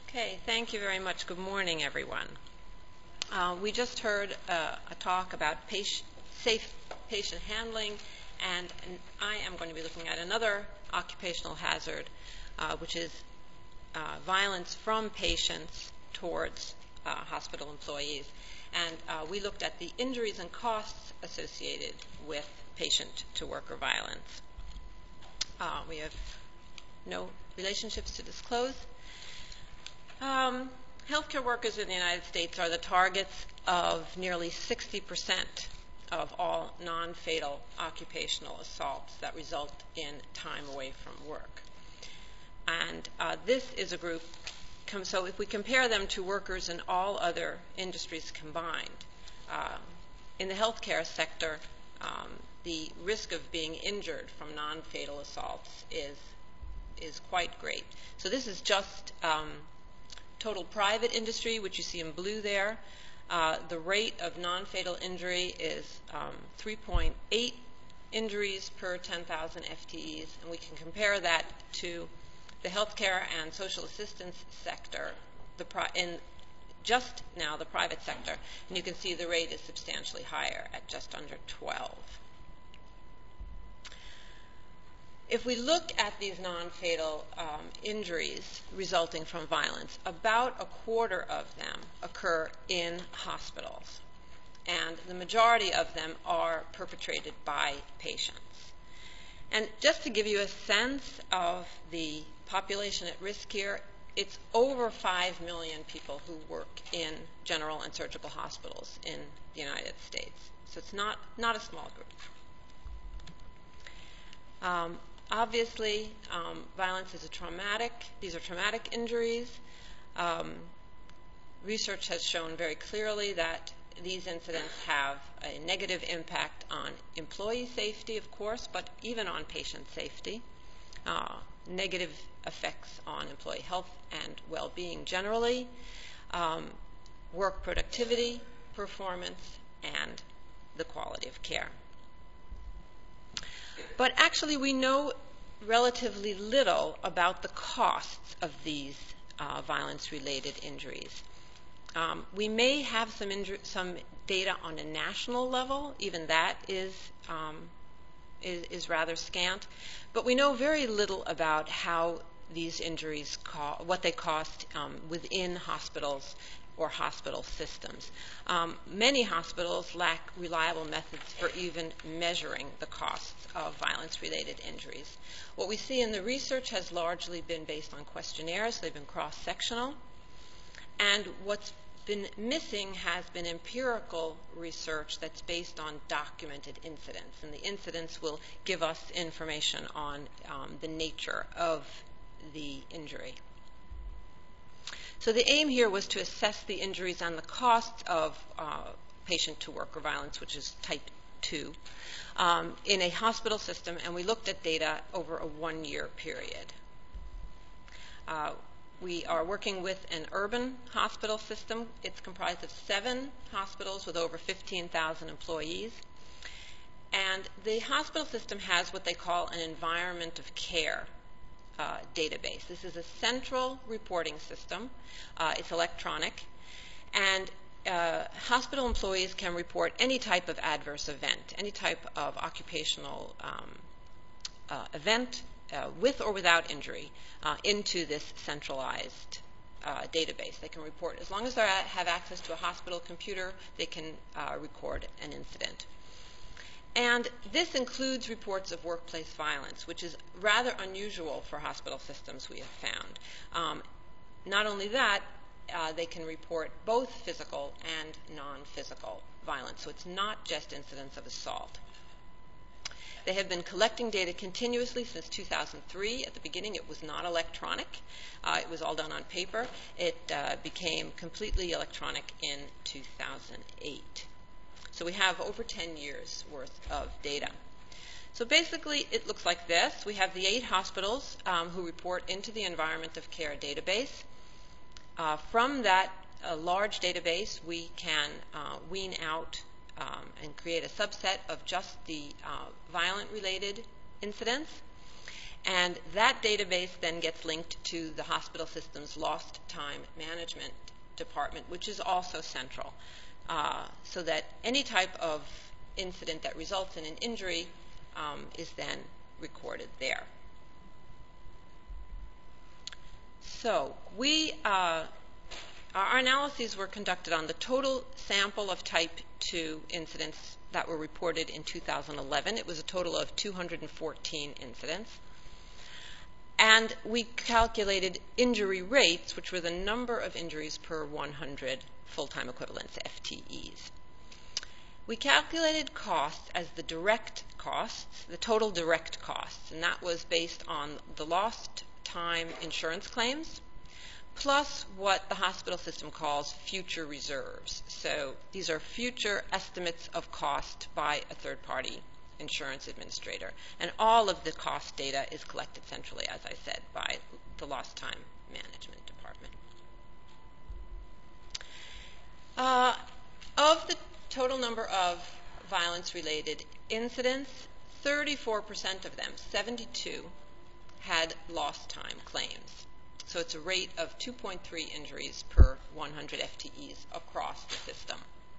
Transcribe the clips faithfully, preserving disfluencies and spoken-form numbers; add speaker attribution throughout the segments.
Speaker 1: Okay, thank you very much. Good morning, everyone. Uh, we just heard uh, a talk about patient, safe patient handling, and, and I am going to be looking at another occupational hazard, uh, which is uh, violence from patients towards uh, hospital employees. And uh, we looked at the injuries and costs associated with patient-to-worker violence. Uh, we have no relationships to disclose. Um, healthcare workers in the United States are the targets of nearly sixty percent of all non-fatal occupational assaults that result in time away from work. And uh, this is a group, com- so if we compare them to workers in all other industries combined, uh, in the healthcare sector, um, the risk of being injured from non-fatal assaults is, is quite great. So this is just um, total private industry, which you see in blue there. Uh, the rate of non-fatal injury is um, three point eight injuries per ten thousand F T Es, and we can compare that to the healthcare and social assistance sector, the pri- in just now the private sector, and you can see the rate is substantially higher at just under twelve. If we look at these non-fatal um, injuries resulting from violence, about a quarter of them occur in hospitals, and the majority of them are perpetrated by patients. And just to give you a sense of the population at risk here, it's over five million people who work in general and surgical hospitals in the United States. So it's not, not a small group. Um, Obviously, um, violence is a traumatic, these are traumatic injuries. Um, research has shown very clearly that these incidents have a negative impact on employee safety, of course, but even on patient safety, uh, negative effects on employee health and well-being generally, um, work productivity, performance, and the quality of care. But actually, we know relatively little about the costs of these uh, violence-related injuries. Um, we may have some, inju- some data on a national level. Even that is, um, is, is rather scant. But we know very little about how these injuries, co- what they cost um, within hospitals or hospital systems. Um, many hospitals lack reliable methods for even measuring the costs of violence-related injuries. What we see in the research has largely been based on questionnaires. They've been cross-sectional. And what's been missing has been empirical research that's based on documented incidents. And the incidents will give us information on um, the nature of the injury. So the aim here was to assess the injuries and the costs of uh, patient-to-worker violence, which is type two, um, in a hospital system, and we looked at data over a one-year period. Uh, we are working with an urban hospital system. It's comprised of seven hospitals with over fifteen thousand employees. And the hospital system has what they call an environment of care Uh, database. This is a central reporting system. Uh, it's electronic. And uh, hospital employees can report any type of adverse event, any type of occupational um, uh, event uh, with or without injury uh, into this centralized uh, database. They can report, as long as they have access to a hospital computer, they can uh, record an incident. And this includes reports of workplace violence, which is rather unusual for hospital systems, we have found. Um, not only that, uh, they can report both physical and non-physical violence. So it's not just incidents of assault. They have been collecting data continuously since two thousand three. At the beginning, it was not electronic. Uh, it was all done on paper. It uh, became completely electronic in two thousand eight. So we have over ten years worth of data. So basically, it looks like this. We have the eight hospitals um, who report into the Environment of Care database. Uh, from that uh, large database, we can uh, wean out um, and create a subset of just the uh, violent-related incidents. And that database then gets linked to the hospital system's lost time management department, which is also central, uh, so that any type of incident that results in an injury um, is then recorded there. So we, uh, our analyses were conducted on the total sample of type two incidents that were reported in two thousand eleven. It was a total of two hundred fourteen incidents. And we calculated injury rates, which were the number of injuries per one hundred full-time equivalents, F T Es. We calculated costs as the direct costs, the total direct costs, and that was based on the lost time insurance claims, plus what the hospital system calls future reserves. So these are future estimates of cost by a third-party insurance administrator. And all of the cost data is collected centrally, as I said, by the lost time management department. Uh, of the total number of violence-related incidents, thirty-four percent of them, seventy-two, had lost time claims. So it's a rate of two point three injuries per one hundred F T Es across the system.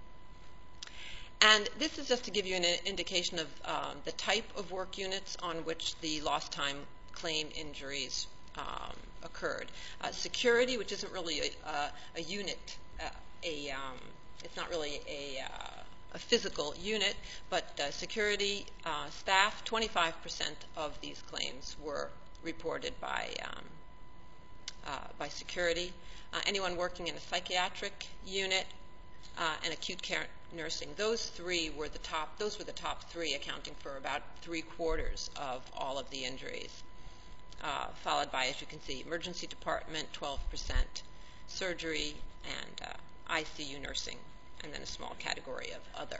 Speaker 1: And this is just to give you an indication of um, the type of work units on which the lost time claim injuries um, occurred. Uh, security, which isn't really a, a, a unit, uh, a um, it's not really a, uh, a physical unit, but uh, security uh, staff, twenty-five percent of these claims were reported by um, uh, by security. Uh, anyone working in a psychiatric unit uh, and acute care nursing, those three were the top. Those were the top three, accounting for about three quarters of all of the injuries. Uh, followed by, as you can see, emergency department, twelve percent, surgery, and uh, I C U nursing, and then a small category of other.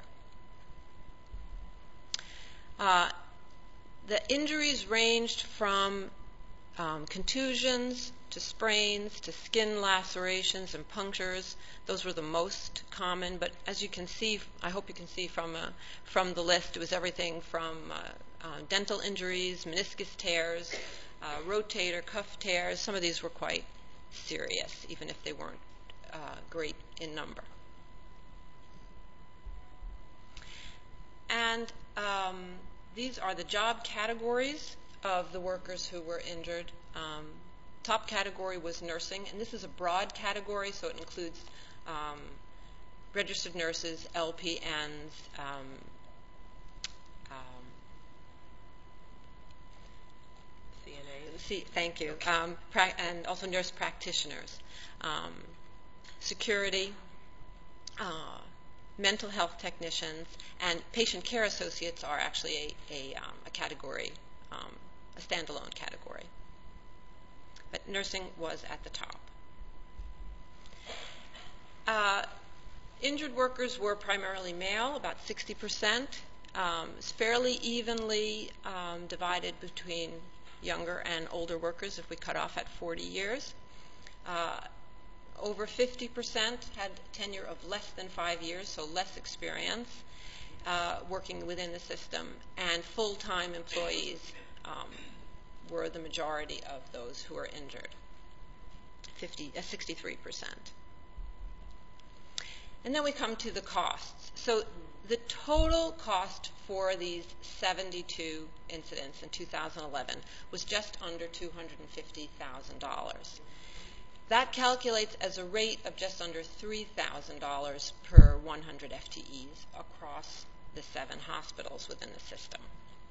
Speaker 1: Uh, the injuries ranged from um, contusions to sprains to skin lacerations and punctures. Those were the most common, but as you can see, I hope you can see from, uh, from the list, it was everything from uh, uh, dental injuries, meniscus tears, uh, rotator cuff tears. Some of these were quite serious, even if they weren't uh, great in number. And um, these are the job categories of the workers who were injured. Um, top category was nursing, and this is a broad category, so it includes um, registered nurses, L P Ns, um, um, C N A, C, thank you, um, pra- and also nurse practitioners, um, security, uh, mental health technicians, and patient care associates are actually a, a, um, a category, um, a standalone category. But nursing was at the top. Uh, injured workers were primarily male, about sixty percent. Um, it's fairly evenly um, divided between younger and older workers if we cut off at forty years. Uh, over fifty percent had tenure of less than five years, so less experience uh, working within the system, and full-time employees um, were the majority of those who were injured, fifty, uh, sixty-three percent. And then we come to the costs. So the total cost for these seventy-two incidents in two thousand eleven was just under two hundred fifty thousand dollars. That calculates as a rate of just under three thousand dollars per one hundred F T Es across the seven hospitals within the system.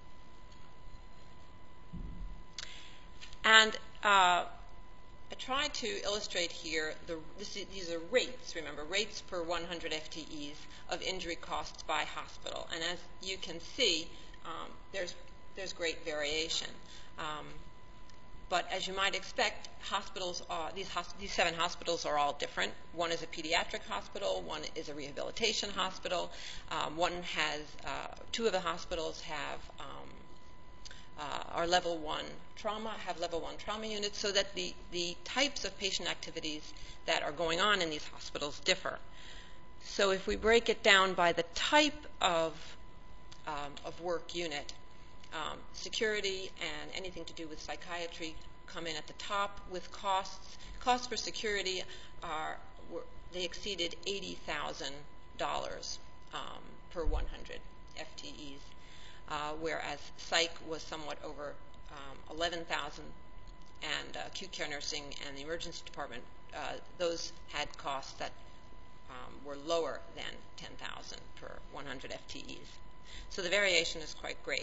Speaker 1: And uh, I tried to illustrate here, the, this, these are rates, remember, rates per one hundred F T Es of injury costs by hospital. And as you can see, um, there's, there's great variation. Um, but as you might expect, hospitals are, these, hosp- these seven hospitals are all different. One is a pediatric hospital, one is a rehabilitation hospital, um, one has, uh, two of the hospitals have um, Uh, our level one trauma, have level one trauma units, so that the, the types of patient activities that are going on in these hospitals differ. So if we break it down by the type of, um, of work unit, Um, security and anything to do with psychiatry come in at the top with costs. Costs for security are were, they exceeded eighty thousand dollars um, per one hundred F T Es, uh, whereas psych was somewhat over um, eleven thousand, and uh, acute care nursing and the emergency department, uh, those had costs that um, were lower than ten thousand per one hundred F T Es. So the variation is quite great.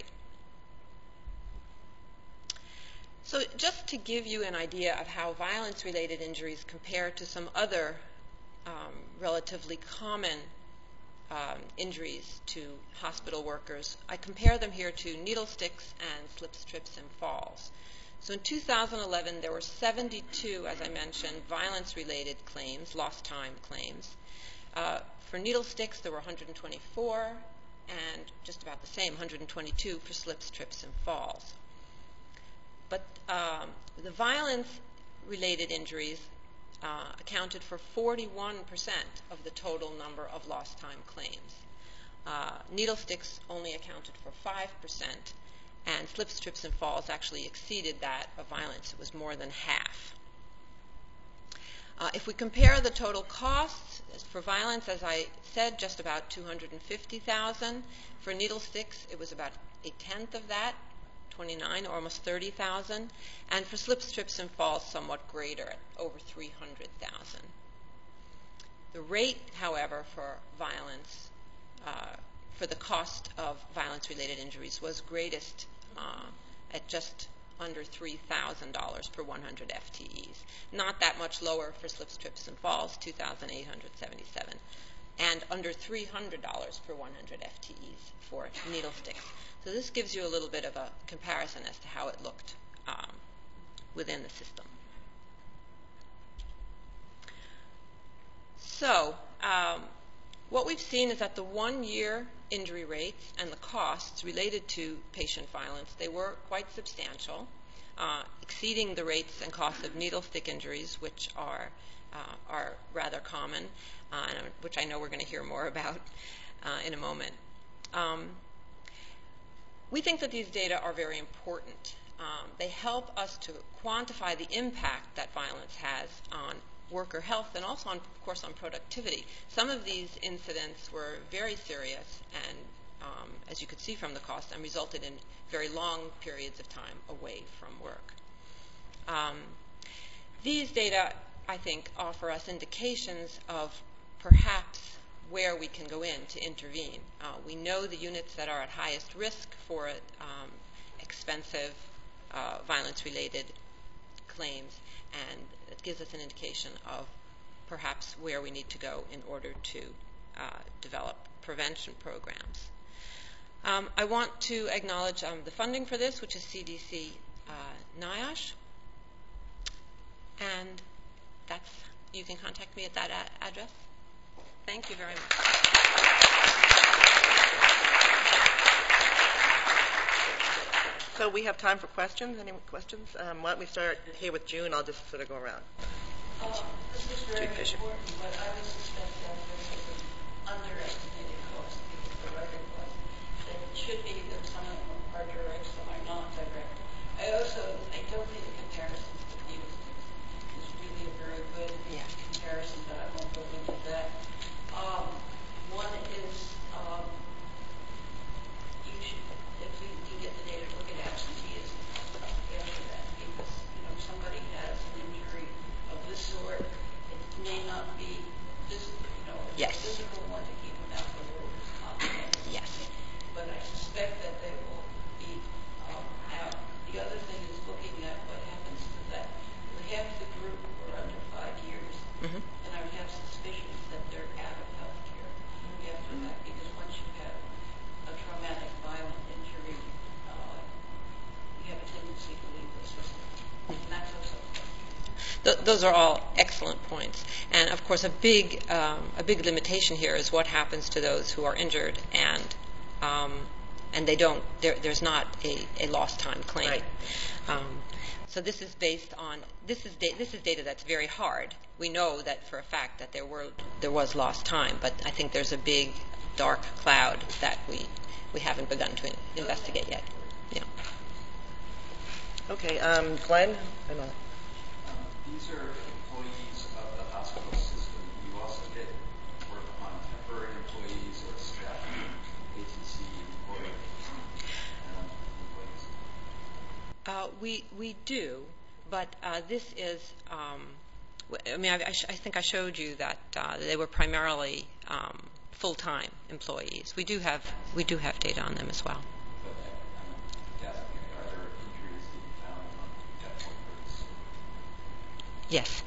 Speaker 1: So just to give you an idea of how violence-related injuries compare to some other um, relatively common um, injuries to hospital workers, I compare them here to needle sticks and slips, trips, and falls. So in two thousand eleven, there were seventy-two, as I mentioned, violence-related claims, lost time claims. Uh, for needle sticks, there were one hundred twenty-four, and just about the same, one hundred twenty-two for slips, trips, and falls. But um, the violence-related injuries uh, accounted for forty-one percent of the total number of lost time claims. Uh, needle sticks only accounted for five percent, and slips, trips, and falls actually exceeded that of violence. It was more than half. Uh, if we compare the total costs for violence, as I said, just about two hundred fifty thousand dollars. For needle sticks, it was about a tenth of that, twenty-nine, or almost thirty thousand dollars. And for slips, trips, and falls, somewhat greater, at over three hundred thousand dollars. The rate, however, for violence, uh, for the cost of violence-related injuries was greatest uh, at just under three thousand dollars per one hundred F T Es. Not that much lower for slips, trips, and falls, two thousand eight hundred seventy-seven dollars, and under three hundred dollars per one hundred F T Es for needle sticks. So this gives you a little bit of a comparison as to how it looked um, within the system. So um, what we've seen is that the one-year injury rates and the costs related to patient violence, they were quite substantial, uh, exceeding the rates and costs of needle stick injuries, which are, uh, are rather common, uh, which I know we're going to hear more about uh, in a moment. Um, we think that these data are very important. Um, they help us to quantify the impact that violence has on worker health and also, on, of course, on productivity. Some of these incidents were very serious and, um, as you could see from the cost, and resulted in very long periods of time away from work. Um, these data, I think, offer us indications of perhaps where we can go in to intervene. Uh, we know the units that are at highest risk for um, expensive uh, violence-related claims, and it gives us an indication of perhaps where we need to go in order to uh, develop prevention programs. Um, I want to acknowledge um, the funding for this, which is C D C uh, NIOSH, and that's, you can contact me at that a- address. Thank you very much.
Speaker 2: So we have time for questions. Any questions? Um, why don't we start here with June? I'll just sort of go around.
Speaker 3: Uh, this is very important, but I would suspect that this is an underestimated cost because the record was that it should be that some of them are direct, some are not direct. I also, I don't think the comparisons with needle sticks is really a very good
Speaker 1: yeah.
Speaker 3: comparison, but I won't go into that. Um, one is um, you should, if we can get the data, look at absenteeism after that, because you know somebody has an injury of this sort. It may not be this, you know, a
Speaker 1: yes.
Speaker 3: physical one to keep them out of the workers' comp.
Speaker 1: Yes.
Speaker 3: But I suspect that they will be um, out. The other thing is looking at what happens to that. Half the group were under five years,
Speaker 1: Mm-hmm.
Speaker 3: and I have suspicions that they're out of health care after that, because once you have a traumatic, violent injury, uh, you have a tendency to leave the system. And that's also
Speaker 1: Th- those are all excellent points. And of course, a big um, a big limitation here is what happens to those who are injured and um, and they don't. There, there's not a, a lost time claim.
Speaker 2: Right.
Speaker 1: Um, so this is based on this is da- this is data that's very hard. We know that for a fact that there were there was lost time, but I think there's a big dark cloud that we we haven't begun to in- investigate yet. Yeah.
Speaker 2: Okay, um, Glenn? I'm on.
Speaker 4: Um, these are employees of the hospital system. Do you also get work on temporary employees or staff, A T C employee, um, employees?
Speaker 1: Uh, we we do, but uh, this is. Um, w- I mean, I, I, sh- I think I showed you that uh, they were primarily um, full-time employees. We do have we do have data on them as well.
Speaker 4: But I, I'm asking, are there injuries that you found among temp workers?
Speaker 1: Yes.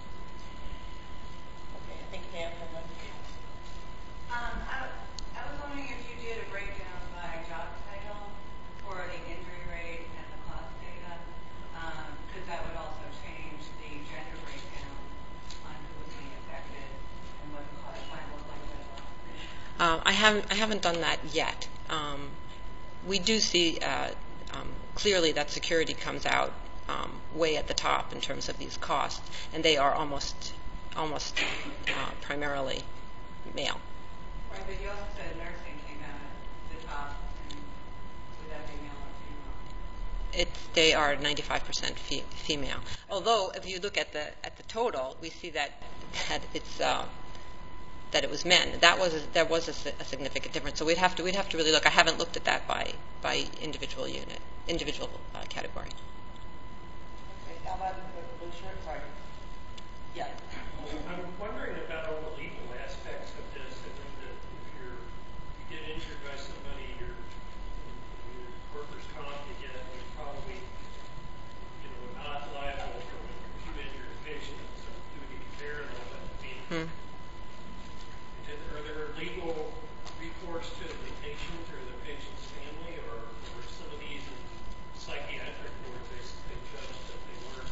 Speaker 2: Okay, I think Pam had one.
Speaker 5: Um, I, I was wondering if you did a breakdown by job title for the injury rate and the cost data, because that would also change the gender breakdown on who was being affected and what the cost might look like as well.
Speaker 1: Uh, I haven't I haven't done that yet. Um, we do see uh, um, clearly that security comes out um, way at the top in terms of these costs, and they are almost almost uh, primarily male.
Speaker 5: Right, but you also said nursing came out at the top, and would that be male or female?
Speaker 1: It's, they are ninety-five percent fe- female. Although, if you look at the at the total, we see that that it's uh, that it was men. That was a, there was a, si- a significant difference. So we'd have to we'd have to really look. I haven't looked at that by by individual unit, individual uh, category.
Speaker 2: Okay, how about the blue shirt? Sorry. Yeah.
Speaker 6: I'm wondering about all the legal aspects of this. I think that if you're, you get injured by somebody, you're, your workers' comp, you get, you're probably, you know, not liable for when you injure a patient, so duty of care and all that. I mean,
Speaker 1: Hmm.
Speaker 6: is- are there legal recourse to the patient or the patient's family, or, or some of these in psychiatric wards, they, they judge that they weren't?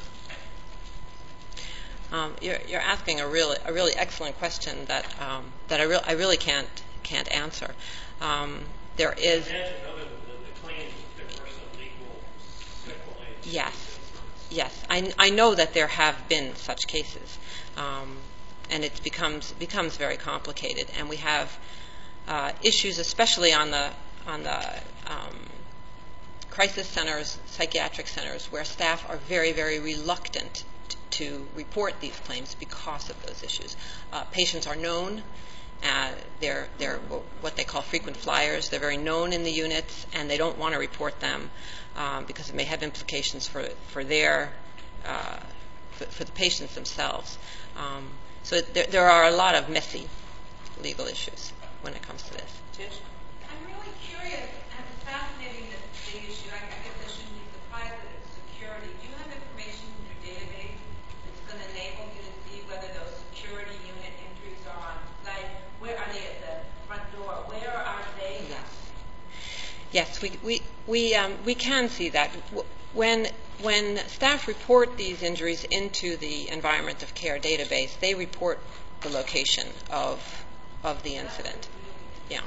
Speaker 1: Um, you're, you're asking a really a really excellent question that um, that I, re- I really can't can't answer. Um, there is
Speaker 6: Imagine other than the, the claims that there were some legal sequelae.
Speaker 1: yes yes I, I know that there have been such cases, um, and it becomes becomes very complicated, and we have uh, issues especially on the on the um, crisis centers, psychiatric centers, where staff are very very reluctant to report these claims because of those issues. Uh, patients are known. Uh, they're, they're what they call frequent flyers. They're very known in the units, and they don't want to report them um, because it may have implications for, for their uh, for, for the patients themselves. Um, so there, there are a lot of messy legal issues when it comes to this.
Speaker 2: Tish?
Speaker 5: I'm really curious, and it's fascinating that the issue, I I guess I shouldn't be surprised that it's security. Do you have information in your database that's going to enable you to see whether those security unit entries are on site? Where are they at the front door? Where are they?
Speaker 1: Yes. Yes, we we we um, we can see that W- when when staff report these injuries into the environment of care database, they report the location of of the incident. Yeah.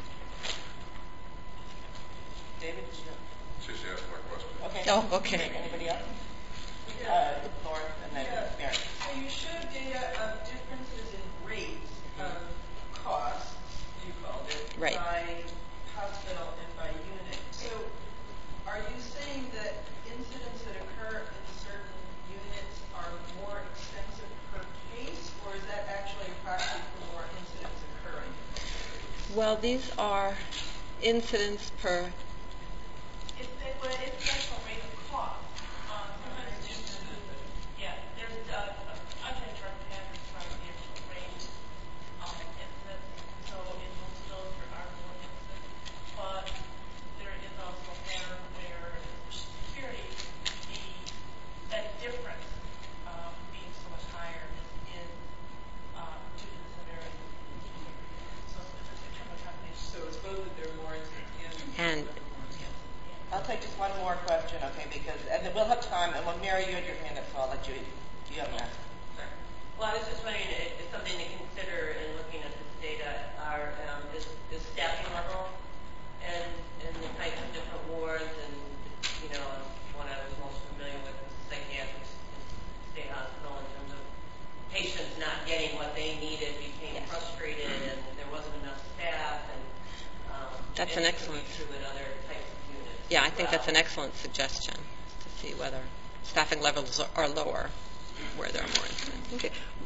Speaker 2: David? Did you?
Speaker 7: She's asked my question.
Speaker 2: Okay.
Speaker 1: Oh, okay.
Speaker 2: Anybody else? Uh, Lauren and then Mary.
Speaker 3: So you showed data of differences in rates of costs, you called it,
Speaker 1: Right.
Speaker 3: by hospital and by unit. So are you saying that incidents that occur in certain units are more expensive per case, or is that actually a proxy for more incidents occurring?
Speaker 1: Well, these are incidents per.
Speaker 8: It's, it, well, it's the actual rate of cost. Um, sometimes it's just, yeah, there's uh, a contract average from the actual rate of incidents, so in most of those there are more incidents, but there is also there where security, the, that difference um, being so much higher is, is uh, due to the severity of the injury. So it's a kind of a combination.
Speaker 3: So it's both that there are more incidents
Speaker 1: And
Speaker 2: I'll take just one more question, okay, because, and then we'll have time, and when Mary, you had your hand up, so I'll let you, do you have an answer?
Speaker 9: Well, I was just wondering, i- if something to consider in looking at this data are, um, is, is staffing level and, and the types of different wards and, you know, one I was most familiar with was psychiatric s- state hospital in terms of patients not getting what they needed, became
Speaker 1: Yes.
Speaker 9: frustrated, and there wasn't enough staff, and, um,
Speaker 1: That's
Speaker 9: and
Speaker 1: an
Speaker 9: it could be
Speaker 1: excellent-
Speaker 9: true in other types of units.
Speaker 1: yeah, I think that's an excellent suggestion to see whether staffing levels are lower where there are more incidents.
Speaker 2: Okay.